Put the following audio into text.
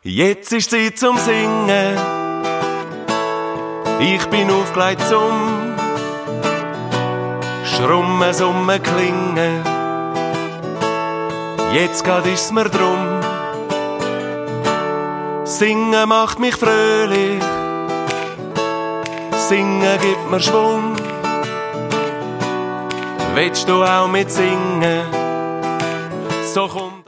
Jetzt ist Zeit zum Singen. Ich bin aufgelegt zum Schrummen, Summen, Klingen. Jetzt grad ist's mir drum. Singen macht mich fröhlich. Singen gibt mir Schwung. Willst du auch mitsingen? So komm.